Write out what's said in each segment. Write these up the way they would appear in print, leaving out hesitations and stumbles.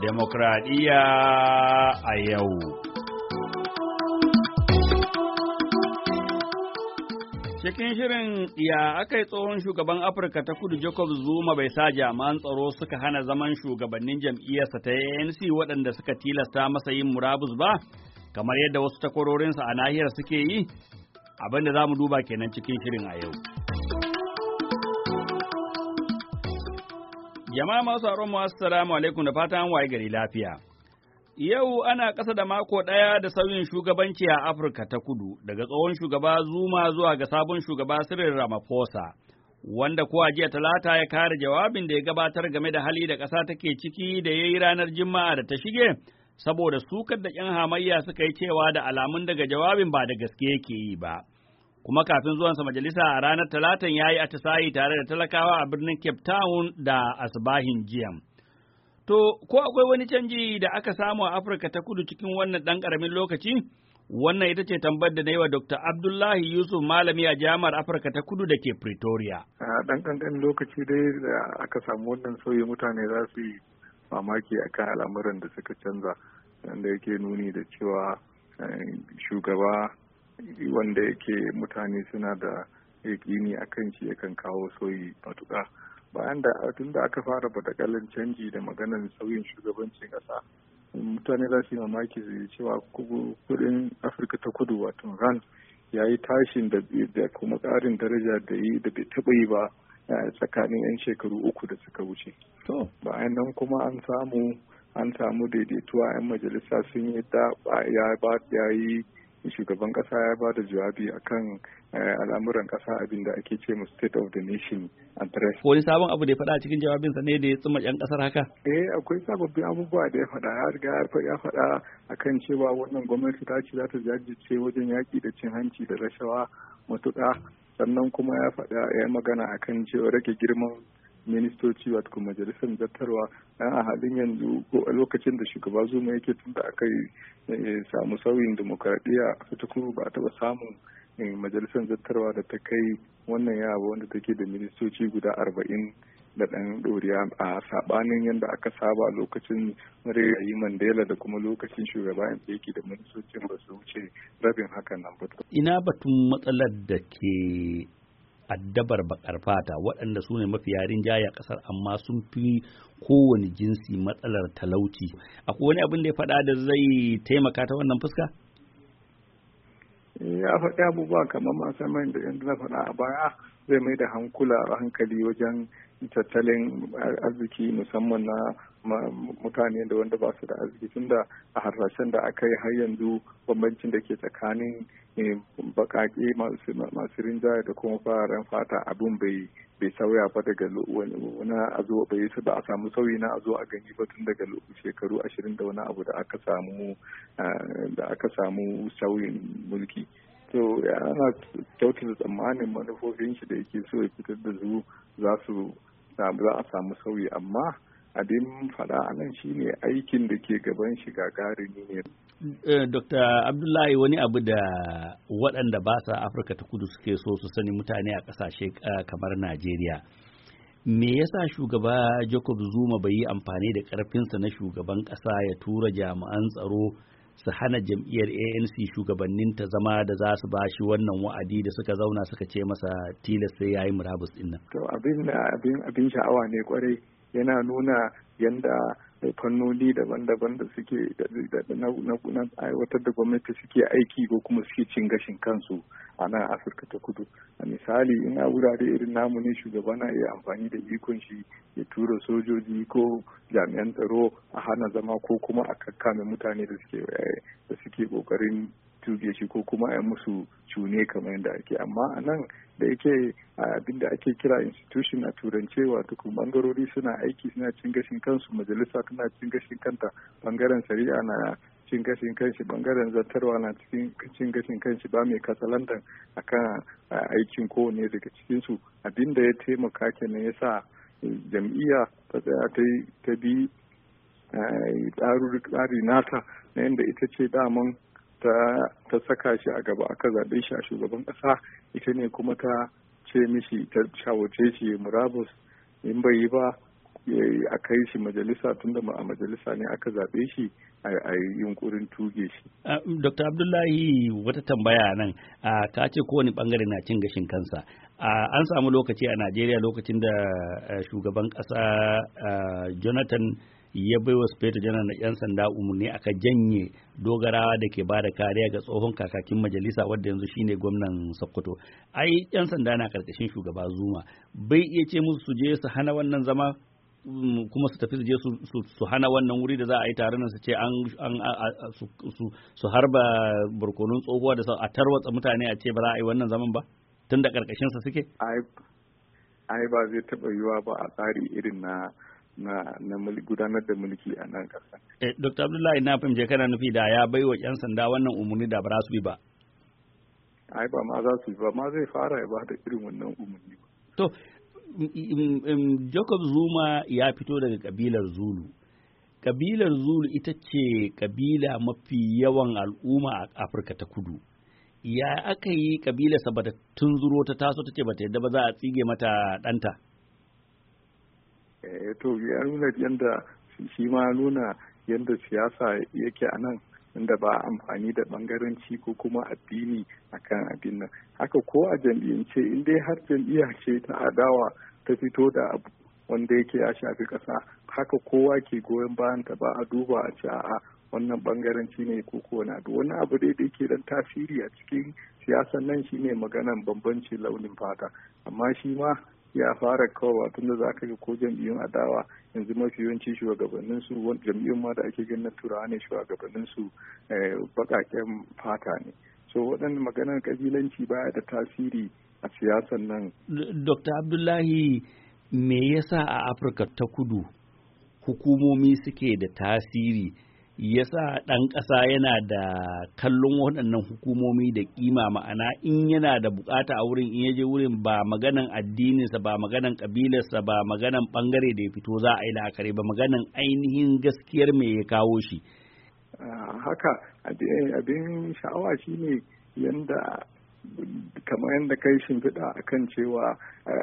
Demokradiyya a yau. Cikin shirin ya aka yi tsohon shugaban Afirka ta Kudu Jacob Zuma bai sa jami'an tsaro suka hana zaman shugabannin jam'iyyarsa ta ANC waɗanda suka tilasta masa yin murabus ba, kamar yadda wasu takwarorinsa a nahiyar suke yi, abin da za mu duba kenan cikin shirin a yau. Jama'a masu sauraron mu assalamu alaikum da fatan an waye gari lafiya. Yau ana ƙasa da mako ɗaya da sauyin shugabanci a Afirka ta Kudu daga tsohon shugaba Zuma zuwa ga sabon shugaba Cyril Ramaphosa, wanda kuwa jiya Talata ya kare jawabin da ya gabatar game da hali da ƙasa take ciki da ya yi ranar Juma'a da ta shige, saboda sukar da ƴan hamayya suka yi cewa da alamun daga jawabin ba da gaske yake yi ba. Kuma kafin zuwansa majalisa a ranar Talatan ya yi atisayi tare da talakawa a birnin Cape Town da asbahin jiya. To, ko akwai wani canji da aka samu a Afirka ta Kudu cikin wannan ɗan ƙaramin lokaci? Wannan ita ce tambayar da na yi wa Dr. Abdullahi Yusuf, malami a Jami'ar Afirka ta Kudu da ke Pretoria. A ɗan ƙanƙanin lokaci dai da aka samu wannan sauyi, mutane za su yi mamaki akan al'amuran da suka canza, wanda yake nuni da cewa shugaba wanda yake mutane suna da yaƙini akan shi yakan kawo sauyi matuƙa. Bayan da tun da aka fara badakalan canji da maganar sauyin shugabancin ƙasa, mutane za su yi mamaki su yi cewa kudin Afirka ta Kudu wato rand ya yi tashin da kuma ƙarin daraja da bai taɓa yi ba tsakanin 'yan shekaru 3 da suka wuce. Bayan nan kuma an samu daidaituwa 'yan majalisa sun yi ya yi shugaban kasa ya ba da jawabi akan al'amuran kasa, abinda ake ce mu state of the nation address. Wani sabon abu da ya faɗa a cikin jawabinsa ne da ya tsima 'yan kasar haka? Akwai sababbin abubuwa da ya faɗa. Ya riga ya faɗa akan cewa wannan gwamnati ta ce za ta jajirce wajen yaƙi da cin hanci da rashawa matuƙa. Sannan kuma ya faɗa ya magana akan cewa rage girman ministoci wato kuma majalisar zartarwa a halin yanzu ko a lokacin da shugaba Zuma yake tun da aka yi samu sauyin demokaradiyya a tukuru ba a taɓa samun majalisar zartarwa da ta kai wannan yawa wanda take da ministoci guda 40 da ɗan ɗoriya a saɓanin yadda aka saba lokacin rayayi Mandela da kuma lokacin shugaba yake da ministocin ba su wuce rabin hakan nan ba. Ina batun matsalar da ke addabar bakar fata waɗanda su ne mafi yarin jaya ƙasar amma sun fi kowane jinsi matsalar talauci. Akwai wani abin da ya faɗa da zai taimaka ta wannan fuska? Ya faɗi abubuwa kamar masu mai da yadda na faɗa a baya, zai mai da hankali wajen tattalin arziki musamman na mutane da wanda ba su da arziki, tunda a harsashen da aka yi har yanzu bambancin da ke tsakanin bakake masu rinjaye da kuma fararen fata abin bai sauya ba daga wani a zo bai ba a samu sauyi na a zo a gani ba tun daga shekaru 20 da wani abu da aka samu sauyin mulki. To yana kyautata tsammanin manufofin shi da yake so ya fitar da su za a samu sauyi, amma abin faɗa a nan shine aikin da ke gaban shi gagarumi ne. Dr. Abdullahi, wani abu da waɗanda ba sa Afirka ta Kudu suke so su sani mutane a ƙasashe kamar Najeriya, me yasa shugaba Jacob Zuma bai yi amfani da ƙarfinsa na shugaban ƙasa ya tura jami'an tsaro su hana jam'iyyar ANC shugabannin ta zama da za su bashi wannan wa'adi da suka zauna suka ce masa tilas sai yayi murabus din nan? To abin sha'awa ne kwarai, yana nuna yanda fannoni daban-daban da suke na aiwatar da gwamnati suke aiki ko kuma suke cin gashin kansu a nan Afirka ta Kudu. A misali, ina wurare irin namu ne shugaba na iya amfani da ikon shi ya tura sojoji ko jami'an tsaro a hana zama ko kuma a kakkame mutane da suke kokarin tuge shi ko kuma a musu cune kamar yadda ake. Amma a nan da yake abin da ake kira institution a turance, wato kuma bangarori suna aiki suna cin gashin kansu, majalisa tana cin gashin kanta, bangaren shari'a na cin gashin kanshi, bangaren zartarwa na cikin cin gashin kanshi, ba mai katsalandan akan aikin kowane daga cikinsu. Abin da ya taimaka kenan ya sa jam'iyya ta tsaya ta bi tsari nata na yadda ita ce daman ta saka shi a gaba, aka zaɓe shi a shugaban ƙasa, ita ne kuma ta ce mishi, ta shawarce shi murabus in bai yi ba a kai shi majalisa tunda a majalisa ne aka zaɓe shi a yi yunkurin tuge shi. Dr. Abdullahi, wata tambaya nan, ka ce kowane bangare na cin gashin kansa. An samu lokaci a Najeriya lokacin da shugaban ƙasa Jonathan ya bai wa Sufeto Janar na 'yan sanda umarni aka janye dogarawa da ke ba da kariya ga tsohon kakakin majalisa wadda yanzu shine gwamnan Sokoto. Ai 'yan sanda na karkashin shugaba Zuma, bai iya ce musu su je su hana wannan zama kuma su tafi su je su hana wannan wuri da za a yi taron nan su ce su harba barkonun tsohuwa da a tarwatsa mutane a ce ba za a yi wannan zaman ba tun da karkashin sa suke. Ai ba zai taba yiwa ba a tsari irin na gudanar da mulki a nan ƙasa. Dr. Abdullahi, na fahimce kana nufi da ya bai wa 'yan sanda wannan umarni da ba za su bi ba. Ai ba ma za su bi ba, ma zai fara ya ba da irin wannan umarni ba. To, Jacob Zuma ya fito daga kabilar Zulu. Kabilar Zulu ita ce kabila mafi yawan al'umma a Afirka ta Kudu. Ya aka yi kabilarsa bata tunzuro ta taso ta ce bata yadda ba za a tsige mata ɗanta? To ya nuna yadda shi ma nuna yadda siyasa yake a nan, inda ba amfani da bangaranci ko kuma addini akan abin nan. Haka ko a jam'iyyance in dai har jam'iyya ce ta adawa ta fito da abu wanda yake ya shafi ƙasa, haka kowa ke goyon bayan ta, ba a duba a ce a'a wannan bangaranci ne ko wani abu. Wani abu dai da yake dan tasiri a cikin siyasan nan shine maganan bambanci launin fata, amma shi ma ya fara kawowa tunda za ka ga ko jam'iyyun adawa yanzu mafi yawanci shugabannin su jam'iyyun ma da ake ganin turawa ne shugabannin su baƙaƙen fata ne. So waɗannan maganar kabilanci baya da tasiri a siyasan nan. Dr. Abdullahi, me yasa a Afirka ta Kudu hukumomi suke da tasiri? Yasa ɗan ƙasa yana da kallon waɗannan hukumomi da ƙima, ma'ana in yana da bukata a wurin, in yaje wurin ba maganan addininsa, ba maganan ƙabilarsa, ba maganan ɓangare da ya fito za a yi la'akari, ba maganan ainihin gaskiyar me ya kawo shi. Haka abin sha'awa shine yanda kamar yadda kai shimfiɗa a kan cewa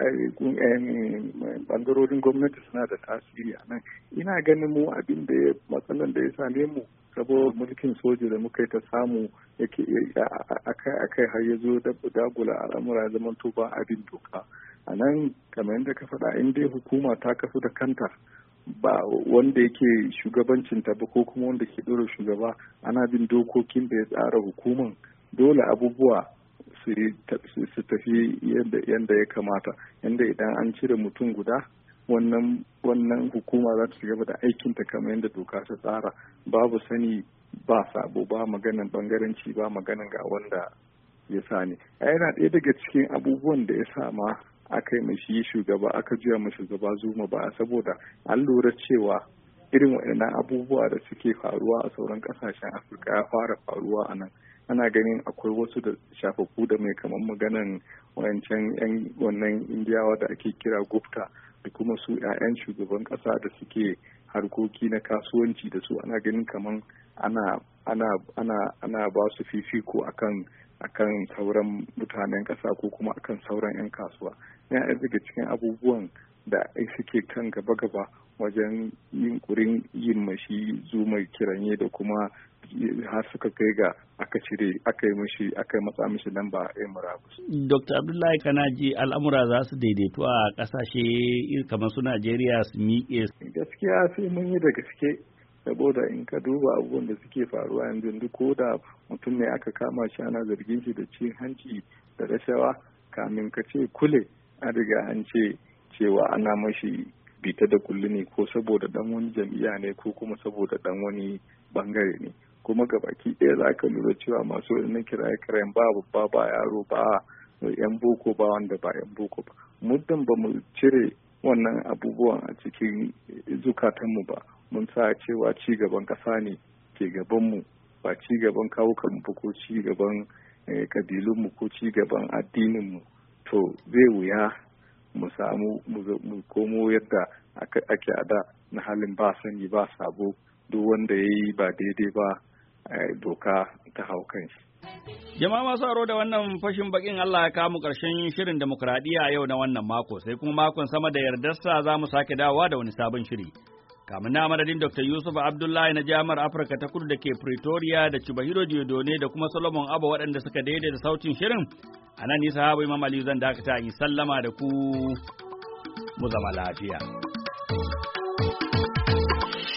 ɓangarorin gwamnati suna da tasiri a nan. Ina ganin mu abin da matsalan da ya same mu saboda mulkin soja da muka yi ta samu yake akai har ya zo dagula al'amura zaman to ba abin doka a nan. Kamar yadda ka faɗa, in dai hukuma ta kafu da kanta, ba wanda yake shugabancinta ba ko kuma wanda ke ɗora shugaba, ana bin dokokin da ya tsara hukuman, dole abubuwa su tafi yadda ya kamata, yadda idan an cire mutum guda wannan hukuma za ta gaba da aikinta kamar yadda doka ta tsara, babu sani ba sabo, ba maganan bangaranci, ba maganan ga wanda ya sani. Yana ɗaya daga cikin abubuwan da ya sama aka yi mashi shugaba, aka juya mashi shugaba Zuma ba, saboda an lura cewa irin waɗannan abubuwa da suke faruwa a sauran ƙasashen Afirka ya fara faruwa a nan. Ana ganin akwai wasu da shafafu da mai kamar maganan wancan yan wannan indiyawa da ake kira Gupta, da kuma su 'ya'yan shugaban ƙasa da suke harkoki na kasuwanci da su, ana ganin kamar ana ba su fifiko akan sauran mutanen ƙasa ko kuma akan sauran 'yan kasuwa. Yana daga cikin abubuwan da suke kan gaba-gaba wajen yunkurin yin mashi Zuma kiranye, da kuma har suka kai ga aka yi matsa mishi lamba a murabus. Dr. Abdullahi, kana ji al'amura za su daidaito a ƙasashe kamar su Najeriya su miƙe? Gaskiya sai mun yi da gaske, saboda in ka duba abubuwan da suke faruwa yanzu, ko da mutum ne aka kama shi ana zargin shi da cin hanci da rashawa, kamin ka ce kule an riga an ce cewa ana mashi bita da kulli ne, ko saboda dan wani jam'iyya ne ko kuma saboda dan wani bangare ne. Kuma gabaki ɗaya za ka lura cewa masu wannan kiraye-kirayen ba babba ba yaro ba yan boko ba wanda ba yan boko ba. Muddin ba mu cire wannan abubuwan a cikin zukatanmu ba, mun sa cewa ci gaban ƙasa ne ke gabanmu, ba ci gaban kawukanmu ba ko ci gaban kabilunmu ko ci gaban addininmu, to zai wuya mu samu mu komo yadda ake a da na halin ba sani ba sabo, duk wanda ya yi ba daidai ba doka ta hau kan shi. Jama'a masu aro da wannan fashin bakin Allah ya kamu ƙarshen shirin demokradiyya yau na wannan mako, sai kuma makon sama da yardarsa za mu sake dawowa da wani sabon shiri. Kamun na madadin Dr. Yusuf Abdullahi na Jami'ar Afirka ta Kudu da ke Pretoria da Chubahiro Diodone da kuma Solomon Abba waɗanda suka daidaita sautin shirin, a nan nisa habu Imam Aliyu zan dakata in sallama da ku mu zama lafiya.